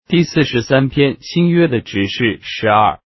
第43篇新约的执事12。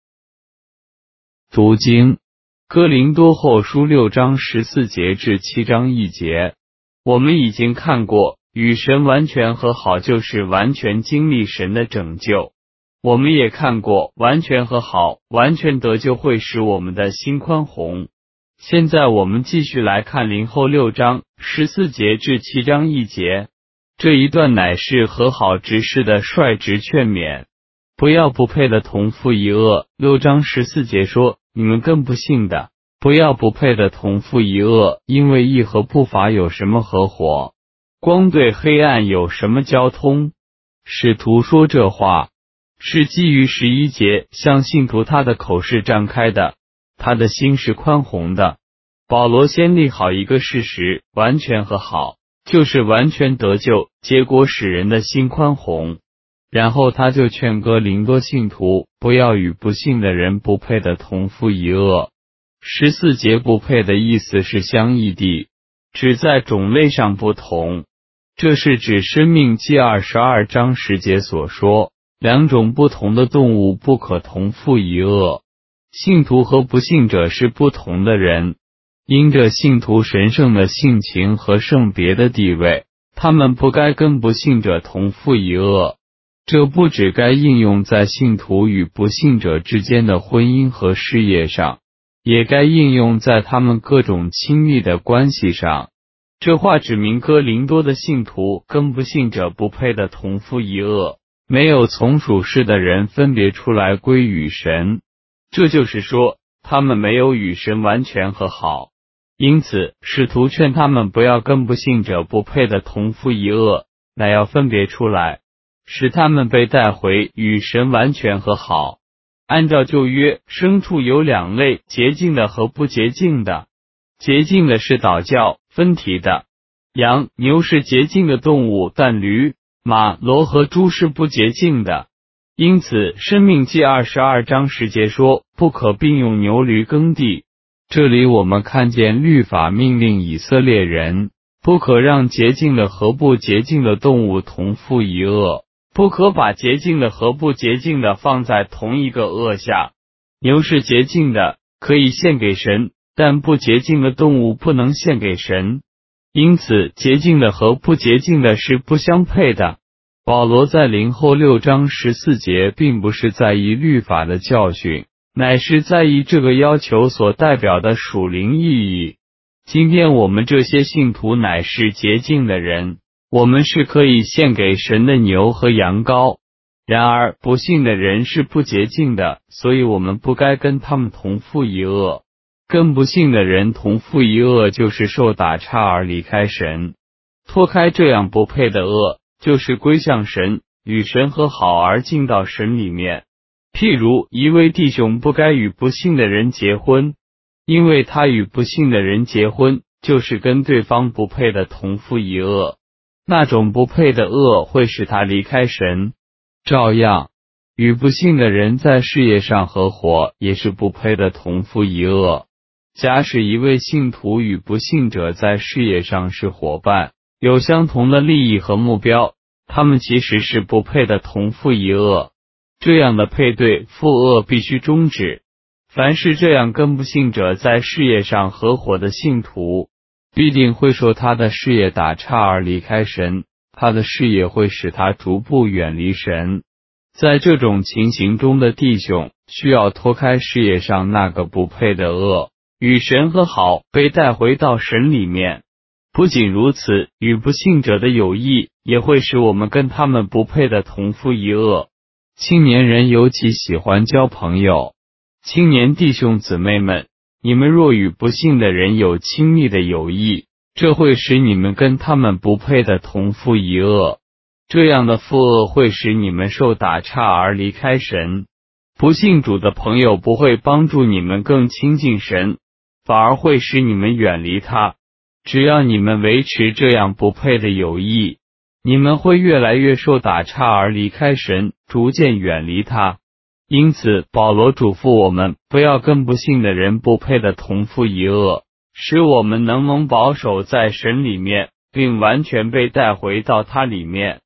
读经，哥林多后书6章14节至7章1节。我们已经看过，与神完全和好就是完全经历神的拯救。我们也看过，完全和好，完全得救会使我们的心宽宏。现在我们继续来看林后6章14节至7章1节。这一段乃是和好执事的率直劝勉，不要不配的同父一轭。6章14节说，你们更不信的，不要不配的同父一轭，因为义和不法有什么合伙？光对黑暗有什么交通？使徒说这话，是基于11节，向信徒他的口是张开的，他的心是宽宏的。保罗先立好一个事实，完全和好就是完全得救，结果使人的心宽宏。然后他就劝哥林多信徒，不要与不信的人不配的同父一轭。14节不配的意思是相异地，只在种类上不同。这是指申命记22章10节所说，两种不同的动物不可同父一轭。信徒和不信者是不同的人，因着信徒神圣的性情和圣别的地位，他们不该跟不信者同父一轭。这不只该应用在信徒与不信者之间的婚姻和事业上，也该应用在他们各种亲密的关系上。这话指明哥林多的信徒跟不信者不配的同父一轭，没有从属世的人分别出来归与神，这就是说，他们没有与神完全和好。因此，使徒劝他们不要跟不信者不配的同父一轭，乃要分别出来，使他们被带回与神完全和好。按照旧约，牲畜有两类，洁净的和不洁净的。洁净的是祷教分蹄的，羊、牛是洁净的动物，但驴、马、骡和猪是不洁净的。因此，申命记22章10节说，不可并用牛驴耕地。这里我们看见律法命令以色列人，不可让洁净的和不洁净的动物同父一轭，不可把洁净的和不洁净的放在同一个轭下。牛是洁净的，可以献给神，但不洁净的动物不能献给神。因此，洁净的和不洁净的是不相配的。保罗在林后6章14节并不是在意律法的教训，乃是在意这个要求所代表的属灵意义。今天我们这些信徒乃是洁净的人，我们是可以献给神的牛和羊羔。然而不信的人是不洁净的，所以我们不该跟他们同父一轭。跟不信的人同父一轭，就是受打岔而离开神。脱开这样不配的轭，就是归向神，与神和好而进到神里面。譬如一位弟兄不该与不信的人结婚，因为他与不信的人结婚，就是跟对方不配的同父一轭。那种不配的轭会使他离开神。照样，与不信的人在事业上合伙，也是不配的同父一轭。假使一位信徒与不信者在事业上是伙伴，有相同的利益和目标，他们其实是不配的同父一轭。这样的配对父轭必须终止。凡是这样跟不信者在事业上合伙的信徒，必定会受他的事业打岔而离开神，他的事业会使他逐步远离神。在这种情形中的弟兄，需要脱开事业上那个不配的轭，与神和好，被带回到神里面。不仅如此，与不信者的友谊，也会使我们跟他们不配的同父一轭。青年人尤其喜欢交朋友。青年弟兄姊妹们，你们若与不信的人有亲密的友谊，这会使你们跟他们不配的同父一轭。这样的父轭会使你们受打岔而离开神。不信主的朋友不会帮助你们更亲近神，反而会使你们远离他。只要你们维持这样不配的友谊，你们会越来越受打岔而离开神，逐渐远离他。因此，保罗嘱咐我们，不要跟不信的人不配的同父一轭，使我们能蒙保守在神里面，并完全被带回到他里面。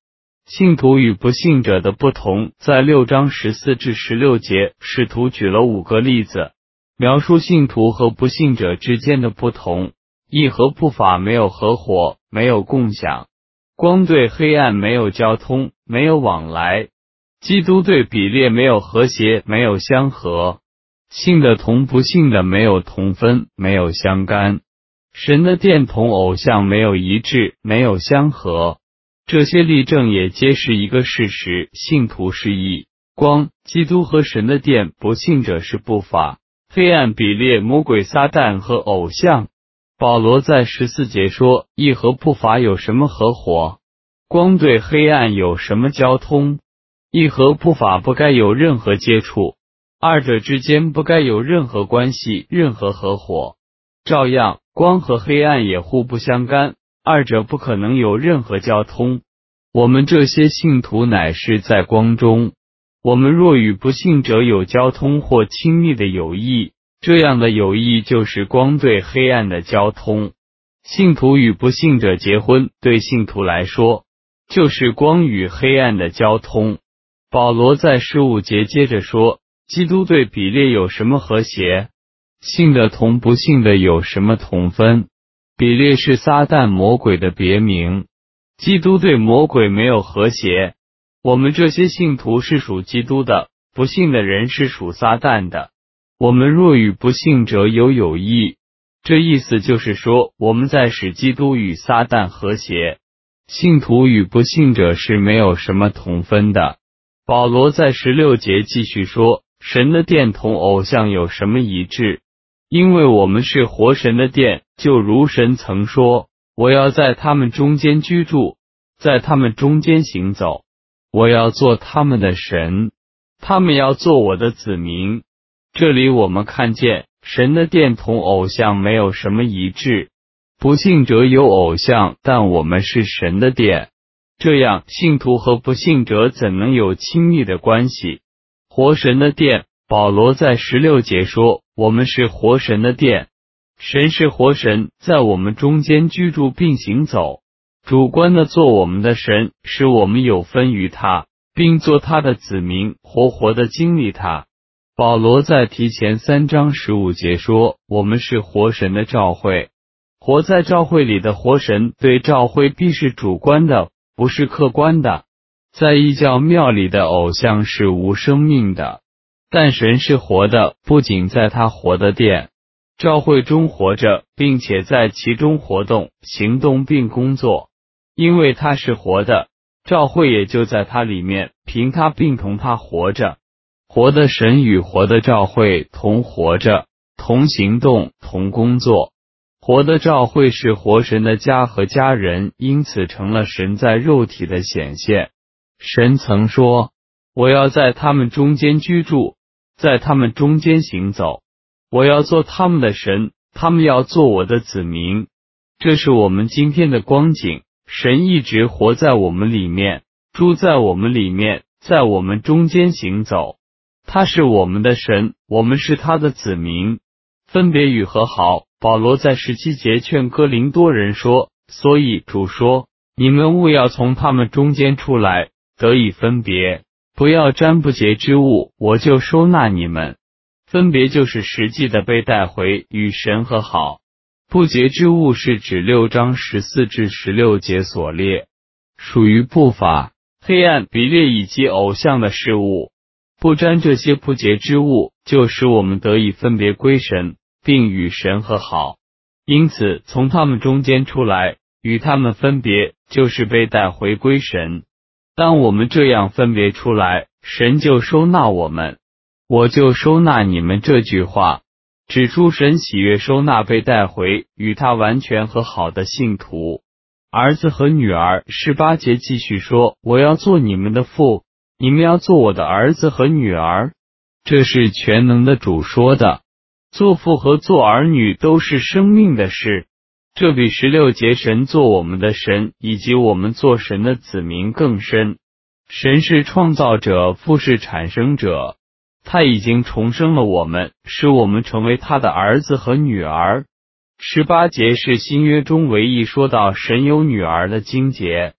信徒与不信者的不同，在6章14至16节，使徒举了5个例子，描述信徒和不信者之间的不同。义和不法没有合伙，没有共享；光对黑暗没有交通，没有往来；基督对比列没有和谐，没有相合；信的同不信的没有同分，没有相干；神的殿同偶像没有一致，没有相合。这些例证也揭示一个事实：信徒是义、光，基督和神的殿；不信者是不法、黑暗、比列、魔鬼、撒旦和偶像。保罗在14节说，义和不法有什么合伙？光对黑暗有什么交通？义和不法不该有任何接触，二者之间不该有任何关系，任何合伙。照样，光和黑暗也互不相干，二者不可能有任何交通。我们这些信徒乃是在光中，我们若与不信者有交通或亲密的友谊，这样的友谊就是光对黑暗的交通。信徒与不信者结婚，对信徒来说，就是光与黑暗的交通。保罗在15节接着说，基督对比列有什么和谐？信的同不信的有什么同分？比列是撒旦魔鬼的别名，基督对魔鬼没有和谐。我们这些信徒是属基督的，不信的人是属撒旦的。我们若与不信者有友谊，这意思就是说，我们在使基督与撒旦和谐。信徒与不信者是没有什么同分的。保罗在16节继续说，神的殿同偶像有什么一致？因为我们是活神的殿，就如神曾说，我要在他们中间居住，在他们中间行走，我要做他们的神，他们要做我的子民。这里我们看见神的殿同偶像没有什么一致，不信者有偶像，但我们是神的殿。这样，信徒和不信者怎能有亲密的关系？活神的殿，保罗在16节说，我们是活神的殿，神是活神，在我们中间居住并行走，主观的做我们的神，使我们有分于他，并做他的子民，活活的经历他。保罗在提前3章15节说，我们是活神的召会，活在召会里的活神对召会必是主观的，不是客观的。在异教庙里的偶像是无生命的，但神是活的，不仅在他活的殿召会中活着，并且在其中活动、行动并工作。因为他是活的，召会也就在他里面，凭他并同他活着。活的神与活的召会同活着，同行动，同工作。活的召会是活神的家和家人，因此成了神在肉体的显现。神曾说，我要在他们中间居住，在他们中间行走，我要做他们的神，他们要做我的子民。这是我们今天的光景，神一直活在我们里面，住在我们里面，在我们中间行走。他是我们的神，我们是他的子民。分别与和好，保罗在17节劝哥林多人说，所以主说，你们务要从他们中间出来，得以分别，不要沾不洁之物，我就收纳你们。分别就是实际的被带回，与神和好。不洁之物是指6章14至16节所列，属于不法、黑暗、比列以及偶像的事物。不沾这些不洁之物，就使我们得以分别归神，并与神和好。因此，从他们中间出来，与他们分别，就是被带回归神。当我们这样分别出来，神就收纳我们。我就收纳你们这句话，指出神喜悦收纳被带回，与他完全和好的信徒。儿子和女儿，18节继续说，我要做你们的父，你们要做我的儿子和女儿。这是全能的主说的。做父和做儿女都是生命的事，这比16节神做我们的神以及我们做神的子民更深。神是创造者，父是产生者，他已经重生了我们，使我们成为他的儿子和女儿。18节是新约中唯一说到神有女儿的经节。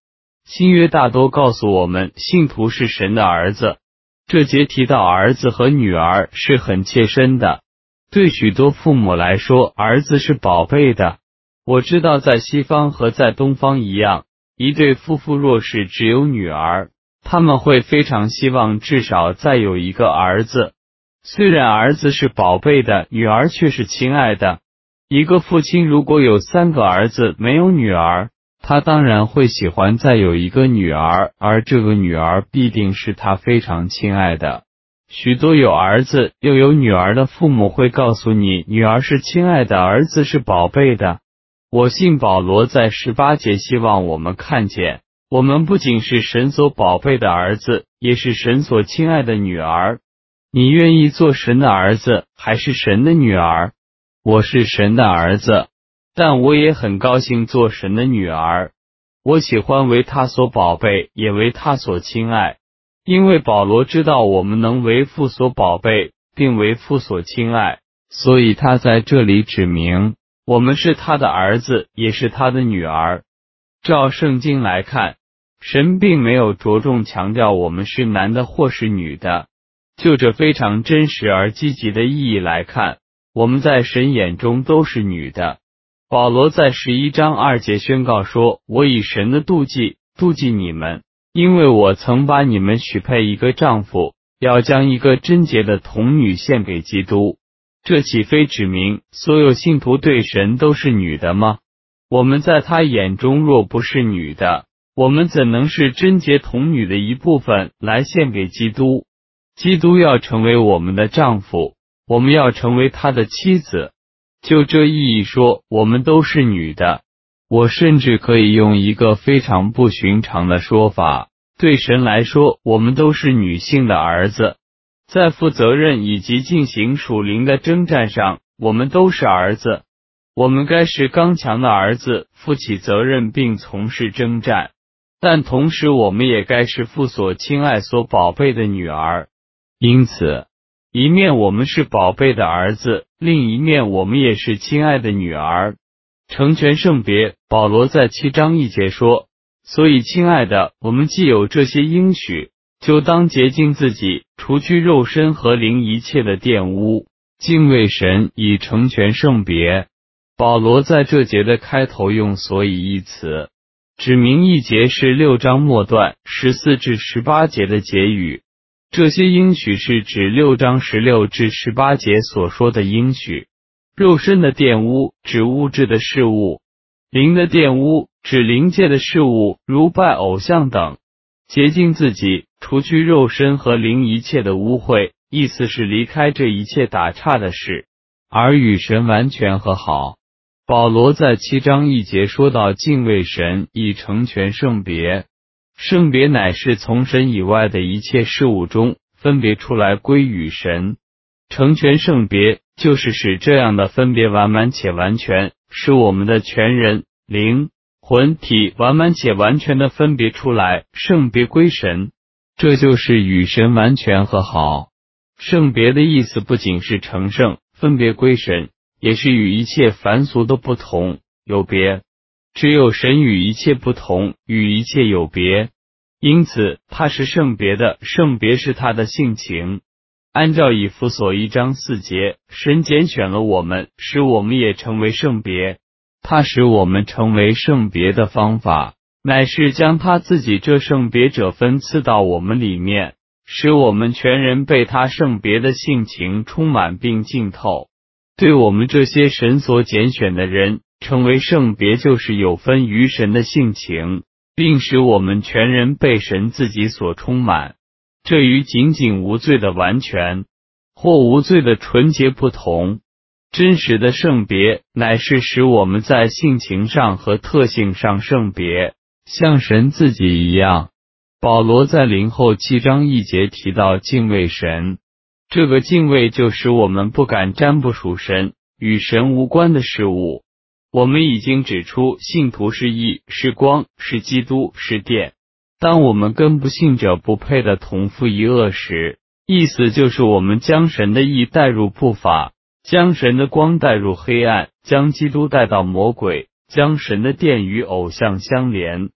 新约大多告诉我们，信徒是神的儿子。这节提到儿子和女儿是很切身的。对许多父母来说，儿子是宝贝的。我知道在西方和在东方一样，一对夫妇若是只有女儿，他们会非常希望至少再有一个儿子。虽然儿子是宝贝的，女儿却是亲爱的。一个父亲如果有3个儿子没有女儿，他当然会喜欢再有一个女儿，而这个女儿必定是他非常亲爱的。许多有儿子又有女儿的父母会告诉你，女儿是亲爱的，儿子是宝贝的。我信保罗在18节希望我们看见，我们不仅是神所宝贝的儿子，也是神所亲爱的女儿。你愿意做神的儿子，还是神的女儿？我是神的儿子，但我也很高兴做神的女儿。我喜欢为他所宝贝，也为他所亲爱。因为保罗知道我们能为父所宝贝，并为父所亲爱，所以他在这里指明，我们是他的儿子，也是他的女儿。照圣经来看，神并没有着重强调我们是男的或是女的。就这非常真实而积极的意义来看，我们在神眼中都是女的。保罗在11章2节宣告说，我以神的妒忌你们，因为我曾把你们许配一个丈夫，要将一个贞洁的童女献给基督。这岂非指明所有信徒对神都是女的吗？我们在他眼中若不是女的，我们怎能是贞洁童女的一部分来献给基督？基督要成为我们的丈夫，我们要成为他的妻子。就这意义说，我们都是女的。我甚至可以用一个非常不寻常的说法，对神来说，我们都是女性的儿子。在负责任以及进行属灵的征战上，我们都是儿子。我们该是刚强的儿子，负起责任并从事征战，但同时我们也该是父所亲爱所宝贝的女儿。因此，一面我们是宝贝的儿子，另一面我们也是亲爱的女儿。成全圣别，保罗在7章1节说，所以亲爱的，我们既有这些应许，就当洁净自己，除去肉身和灵一切的玷污，敬畏神，以成全圣别。保罗在这节的开头用所以一词，指明一节是6章末段14至18节的结语。这些应许是指6章16至18节所说的应许。肉身的玷污指物质的事物，灵的玷污指灵界的事物，如拜偶像等。洁净自己，除去肉身和灵一切的污秽，意思是离开这一切打岔的事，而与神完全和好。保罗在7章1节说到敬畏神，以成全圣别。圣别乃是从神以外的一切事物中分别出来归于神。成全圣别就是使这样的分别完满且完全，使我们的全人、灵、魂、体完满且完全的分别出来，圣别归神。这就是与神完全和好。圣别的意思不仅是成圣、分别归神，也是与一切凡俗的不同、有别。只有神与一切不同，与一切有别，因此他是圣别的，圣别是他的性情。按照以弗所1章4节，神拣选了我们，使我们也成为圣别。他使我们成为圣别的方法，乃是将他自己这圣别者分赐到我们里面，使我们全人被他圣别的性情充满并浸透。对我们这些神所拣选的人，成为圣别就是有分于神的性情，并使我们全人被神自己所充满。这与仅仅无罪的完全或无罪的纯洁不同。真实的圣别乃是使我们在性情上和特性上圣别，像神自己一样。保罗在林后7章1节提到敬畏神，这个敬畏就使我们不敢沾不属神、与神无关的事物。我们已经指出，信徒是义，是光，是基督，是殿。当我们跟不信者不配的同父一恶时，意思就是我们将神的义带入不法，将神的光带入黑暗，将基督带到魔鬼，将神的殿与偶像相连。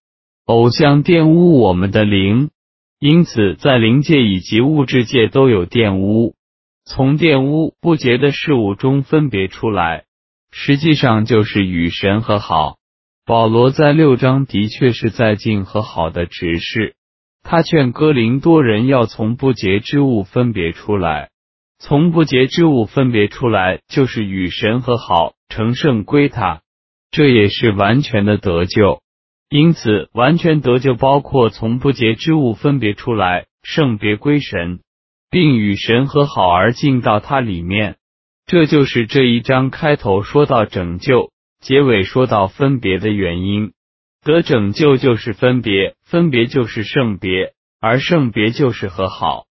偶像玷污我们的灵，因此在灵界以及物质界都有玷污。从玷污不洁的事物中分别出来，实际上就是与神和好。保罗在6章的确是在尽和好的指示，他劝哥林多人要从不洁之物分别出来。从不洁之物分别出来，就是与神和好，成圣归他，这也是完全的得救。因此，完全得救包括从不洁之物分别出来，圣别归神，并与神和好而进到他里面。这就是这一章开头说到拯救，结尾说到分别的原因。得拯救就是分别，分别就是圣别，而圣别就是和好。